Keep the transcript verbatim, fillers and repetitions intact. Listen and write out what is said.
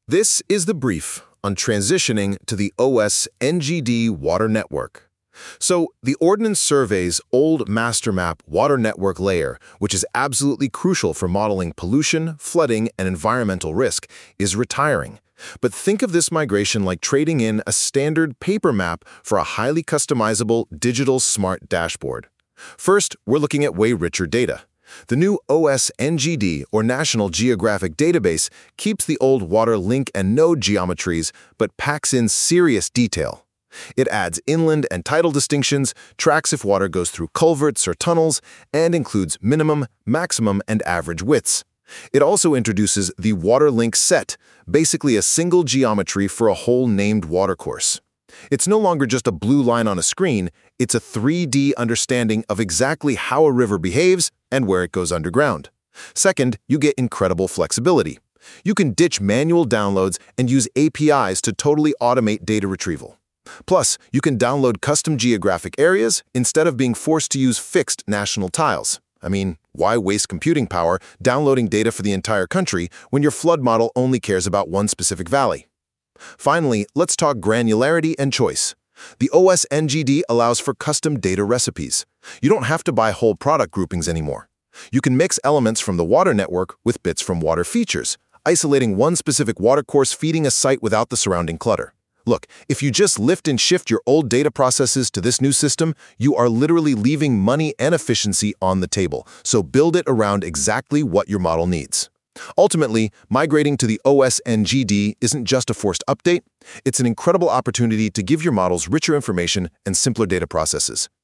This is the brief on transitioning to the O S N G D water network. So, the Ordnance Survey's old master map water network layer, which is absolutely crucial for modeling pollution, flooding, and environmental risk, is retiring. But think of this migration like trading in a standard paper map for a highly customizable digital smart dashboard. First, we're looking at way richer data. The new O S N G D, or National Geographic Database, keeps the old water link and node geometries, but packs in serious detail. It adds inland and tidal distinctions, tracks if water goes through culverts or tunnels, and includes minimum, maximum, and average widths. It also introduces the water link set, basically a single geometry for a whole named watercourse. It's no longer just a blue line on a screen, it's a three D understanding of exactly how a river behaves and where it goes underground. Second, you get incredible flexibility. You can ditch manual downloads and use A P Is to totally automate data retrieval. Plus, you can download custom geographic areas instead of being forced to use fixed national tiles. I mean, why waste computing power downloading data for the entire country when your flood model only cares about one specific valley? Finally, let's talk granularity and choice. The O S N G D allows for custom data recipes. You don't have to buy whole product groupings anymore. You can mix elements from the water network with bits from water features, isolating one specific watercourse feeding a site without the surrounding clutter. Look, if you just lift and shift your old data processes to this new system, you are literally leaving money and efficiency on the table, so build it around exactly what your model needs. Ultimately, migrating to the O S N G D isn't just a forced update, it's an incredible opportunity to give your models richer information and simpler data processes.